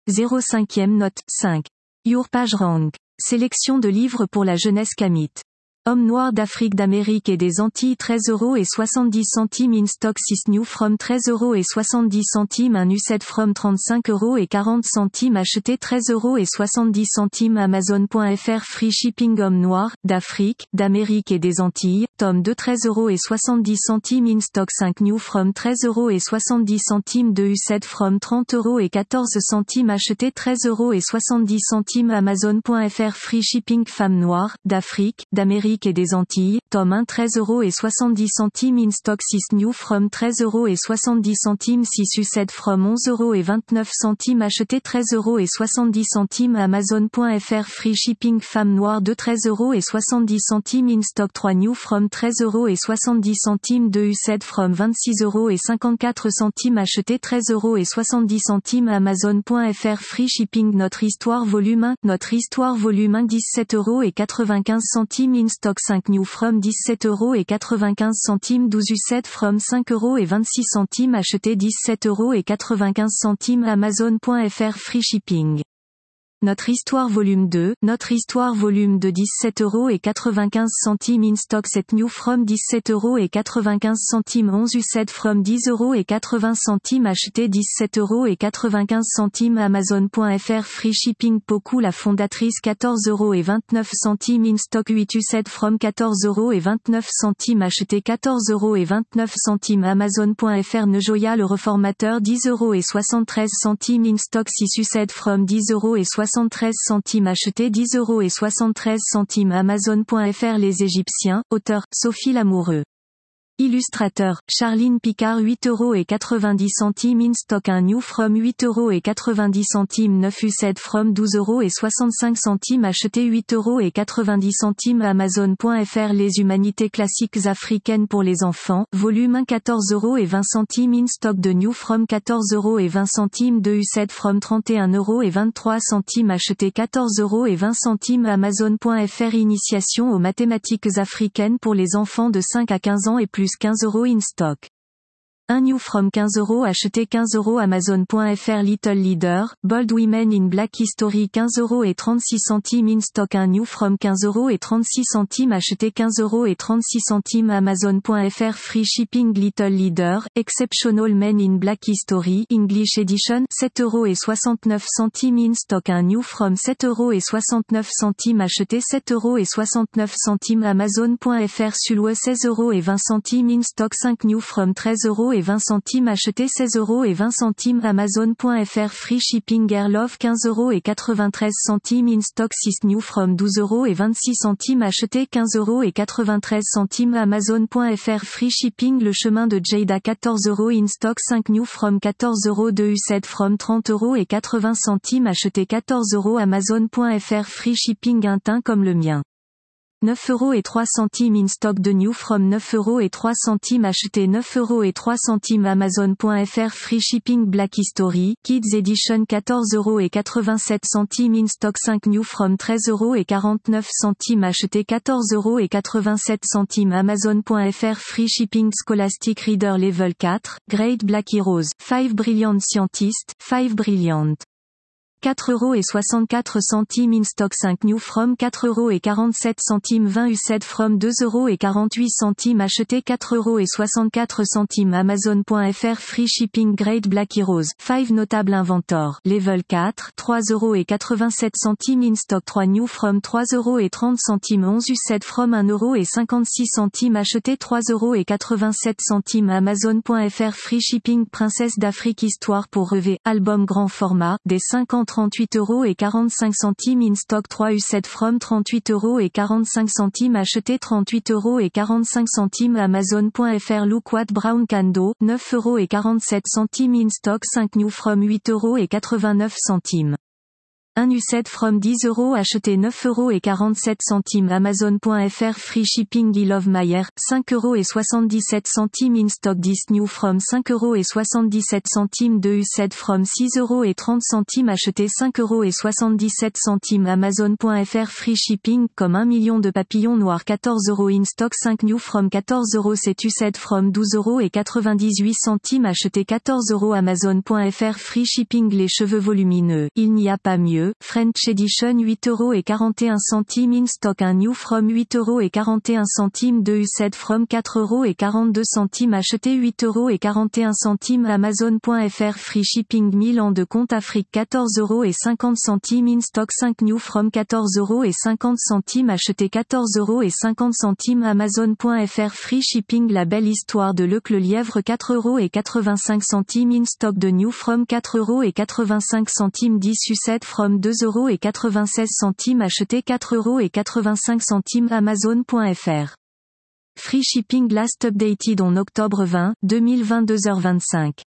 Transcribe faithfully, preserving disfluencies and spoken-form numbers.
zéro cinquième note, cinq. Your Page Rank. Sélection de livres pour la jeunesse kamite. Homme noir d'Afrique d'Amérique et des Antilles treize euros et soixante-dix centimes in stock six new from treize euros et soixante-dix centimes un U sept from trente-cinq euros et quarante centimes acheté treize euros et soixante-dix centimes Amazon.fr free shipping homme noir, d'Afrique, d'Amérique et des Antilles, tome deux treize euros et soixante-dix centimes in stock cinq new from treize euros et soixante-dix centimes de U sept from trente euros et quatorze centimes acheté treize euros et soixante-dix centimes Amazon.fr free shipping femme noire, d'Afrique, d'Amérique et des Antilles, tome un treize euros et soixante-dix centimes in stock six new from treize euros et soixante-dix centimes six U sept from onze euros et vingt-neuf centimes acheté treize euros et soixante-dix centimes Amazon.fr free shipping femme noire de treize euros et soixante-dix centimes in stock trois new from treize euros et soixante-dix centimes de U sept from vingt-six euros et cinquante-quatre centimes acheté treize euros et soixante-dix centimes Amazon.fr free shipping Notre Histoire volume un, Notre Histoire volume un dix-sept euros et quatre-vingt-quinze centimes in stock cinq new from dix-sept euros et quatre-vingt-quinze centimes douze U sept from cinq euros et vingt-six centimes acheté dix-sept euros et quatre-vingt-quinze centimes Amazon.fr free shipping. Notre Histoire volume deux, Notre Histoire volume deux dix-sept euros et quatre-vingt-quinze centimes in stock sept new from dix-sept euros et quatre-vingt-quinze centimes onze U sept from dix euros et quatre-vingts centimes acheté dix-sept euros et quatre-vingt-quinze centimes Amazon.fr free shipping Poku la fondatrice quatorze euros et vingt-neuf centimes in stock huit U sept from quatorze euros et vingt-neuf centimes acheté quatorze euros et vingt-neuf centimes Amazon.fr Nejoya le reformateur dix euros et soixante-treize centimes in stock six U sept from dix euros et soixante-treize centimes acheté dix euros et soixante-treize centimes Amazon.fr Les Égyptiens, auteur, Sophie Lamoureux. Illustrateur, Charline Picard huit euros et quatre-vingt-dix centimes in stock un new from huit euros et quatre-vingt-dix centimes neuf U sept from douze euros et soixante-cinq centimes acheté huit euros et quatre-vingt-dix centimes Amazon.fr Les Humanités classiques africaines pour les enfants, volume un quatorze euros et vingt centimes in stock de new from quatorze euros et vingt centimes de U sept from trente et un euros et vingt-trois centimes acheté quatorze euros et vingt centimes Amazon.fr Initiation aux mathématiques africaines pour les enfants de cinq à quinze ans et plus quinze euros in stock. Un new from quinze euros acheté quinze euros Amazon.fr Little Leader, Bold Women in Black History quinze euros et trente-six centimes in stock un new from quinze euros et trente-six centimes acheté quinze euros et trente-six centimes Amazon.fr free shipping Little Leader, Exceptional Men in Black History English Edition sept euros et soixante-neuf centimes in stock un new from sept euros et soixante-neuf centimes acheté sept euros et soixante-neuf centimes Amazon.fr Sulwe seize euros et vingt centimes in stock cinq new from treize euros et vingt centimes acheté seize euros et vingt centimes Amazon.fr free shipping Airlove quinze euros et quatre-vingt-treize centimes in stock six new from douze euros et vingt-six centimes acheté quinze euros et quatre-vingt-treize centimes Amazon.fr free shipping Le Chemin de Jada quatorze euros in stock cinq new from quatorze euros de U sept from trente euros et quatre-vingts centimes acheté quatorze euros Amazon.fr free shipping Un teint comme le mien. neuf euros et trois centimes in stock de new from neuf euros et trois centimes acheté neuf euros et trois centimes Amazon.fr free shipping Black History Kids Edition quatorze euros et quatre-vingt-sept centimes in stock cinq new from treize euros et quarante-neuf centimes acheté quatorze euros et quatre-vingt-sept centimes Amazon.fr free shipping Scholastic Reader Level quatre, Great Black Heroes, five Brilliant Scientists, five Brilliant. quatre euros et soixante-quatre centimes in stock cinq new from quatre euros et quarante-sept centimes vingt U sept from deux euros et quarante-huit centimes acheté quatre euros et soixante-quatre centimes Amazon.fr free shipping Great Black Heroes, five Notable Inventor, Level quatre, trois euros et quatre-vingt-sept centimes in stock trois new from trois euros et trente centimes onze U sept from un euro et cinquante-six centimes acheté trois euros et quatre-vingt-sept centimes Amazon.fr free shipping Princesse d'Afrique Histoire pour rêver, album grand format, des cinquante trente-huit euros et quarante-cinq centimes in stock trois U sept from trente-huit euros et quarante-cinq centimes acheté trente-huit euros et quarante-cinq centimes Amazon.fr Look What Brown Can Do, neuf euros et quarante-sept centimes in stock cinq new from huit euros et quatre-vingt-neuf centimes. un U sept from dix euros acheté neuf euros quarante-sept Amazon.fr free shipping I Love Mayer, cinq euros soixante-dix-sept in stock dix new from cinq euros soixante-dix-sept deux U sept from six euros trente acheté cinq euros soixante-dix-sept Amazon.fr free shipping comme un million de papillons noirs quatorze euros in stock cinq new from quatorze euros sept U sept from douze euros quatre-vingt-dix-huit acheté quatorze euros Amazon.fr free shipping les cheveux volumineux, il n'y a pas mieux. French Edition huit euros quarante et un in stock un new from huit euros quarante et un deux U sept from quatre euros quarante-deux acheté huit euros quarante et un Amazon.fr free shipping mille ans de compte Afrique quatorze euros cinquante in stock cinq new from quatorze euros cinquante acheté quatorze euros cinquante Amazon.fr free shipping la belle histoire de Luc le lièvre quatre euros quatre-vingt-cinq in stock de new from quatre euros quatre-vingt-cinq dix U sept from deux euros quatre-vingt-seize acheté quatre euros quatre-vingt-cinq Amazon.fr. Free shipping last updated en octobre vingt, deux mille vingt-deux heures vingt-cinq.